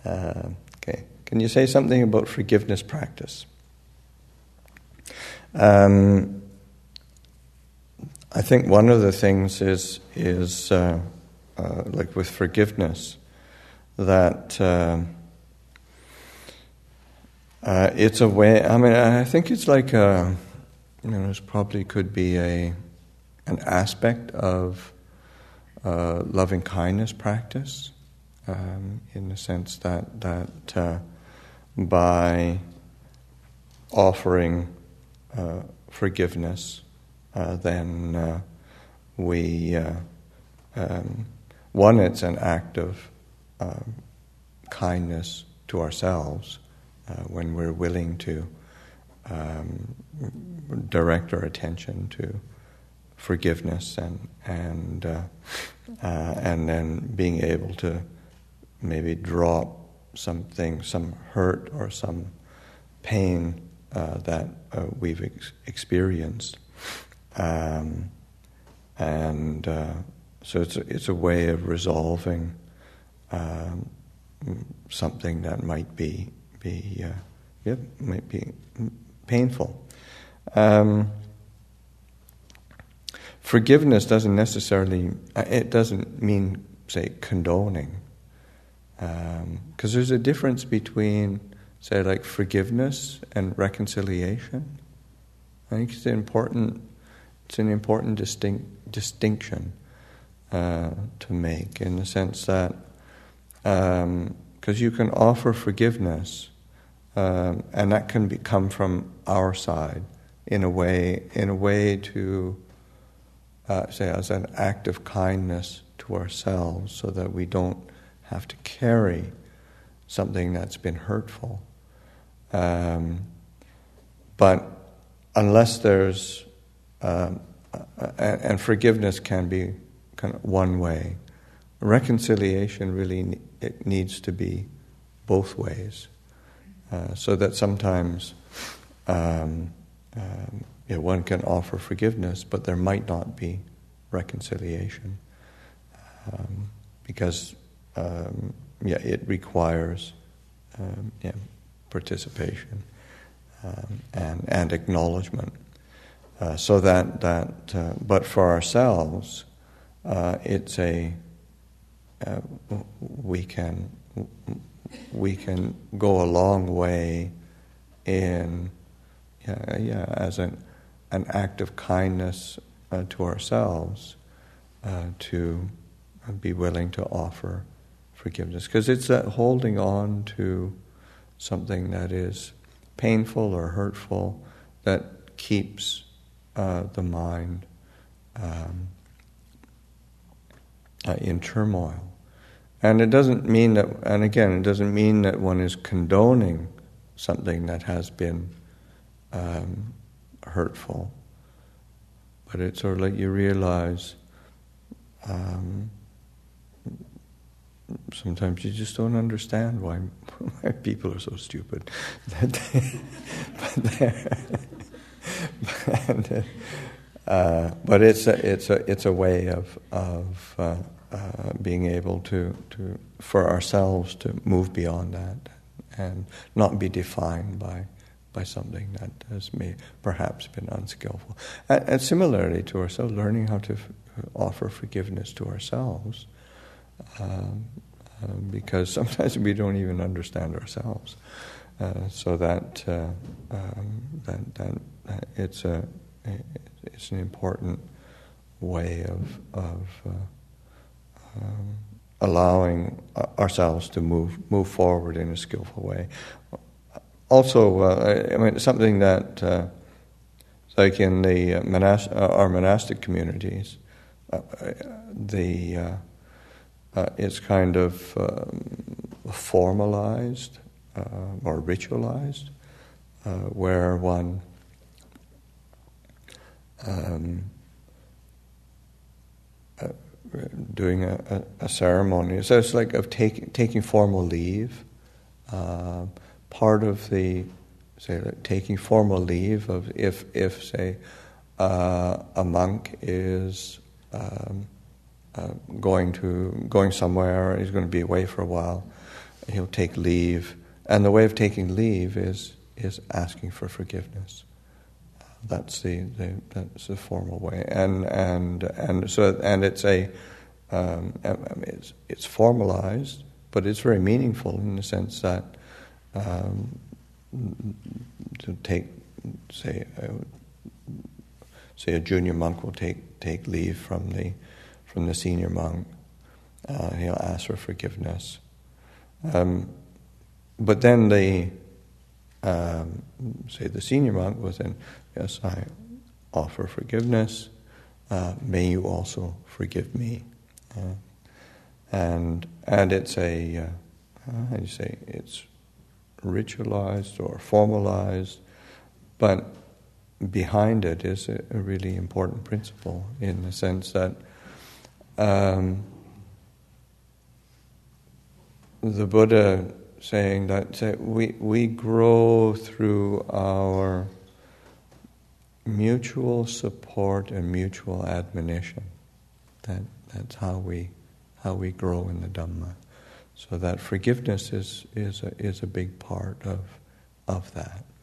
Okay. Can you say something about forgiveness practice? I think one of the things is like with forgiveness, that it's a way. I mean, I think it's like this probably could be an aspect of loving kindness practice, in the sense that by offering forgiveness, then we one, it's an act of kindness to ourselves when we're willing to direct our attention to forgiveness and then being able to maybe drop something, some hurt or some pain that we've experienced, so it's a way of resolving something that might be painful. Forgiveness doesn't necessarily, it doesn't mean, say, condoning, because there's a difference between, say, like forgiveness and reconciliation. I think it's an important distinction to make, in the sense that because you can offer forgiveness, and that can come from our side in a way to say as an act of kindness to ourselves, so that we don't have to carry something that's been hurtful. But unless there's and forgiveness can be kind of one way. Reconciliation really it needs to be both ways, so that sometimes one can offer forgiveness, but there might not be reconciliation, because it requires participation and acknowledgement. So but for ourselves, it's we can go a long way in as an act of kindness to ourselves, to be willing to offer forgiveness, because it's that holding on to something that is painful or hurtful that keeps the mind in turmoil. And it doesn't mean that, and again, it doesn't mean that one is condoning something that has been hurtful, but it's sort of like you realize sometimes you just don't understand why people are so stupid. But it's a way of being able to for ourselves to move beyond that and not be defined by something that has perhaps been unskillful. And similarly to ourselves, learning how to offer forgiveness to ourselves, because sometimes we don't even understand ourselves. So that it's an important way of allowing ourselves to move forward in a skillful way. Also, something that, like in the our monastic communities, it's kind of formalized or ritualized, where one doing a ceremony. So it's like of taking formal leave. Part of the, say, like taking formal leave of if say a monk is going somewhere, he's going to be away for a while, he'll take leave, and the way of taking leave is asking for forgiveness. That's the formal way, and it's it's formalized, but it's very meaningful in the sense that to take, say a junior monk will take leave from the senior monk. He'll ask for forgiveness, but then the senior monk will then, yes, I offer forgiveness. May you also forgive me. And it's how do you say, it's ritualized or formalized, but behind it is a really important principle in the sense that the Buddha saying that we grow through our mutual support and mutual admonition. That's how we grow in the Dhamma. So that forgiveness is a big part of that.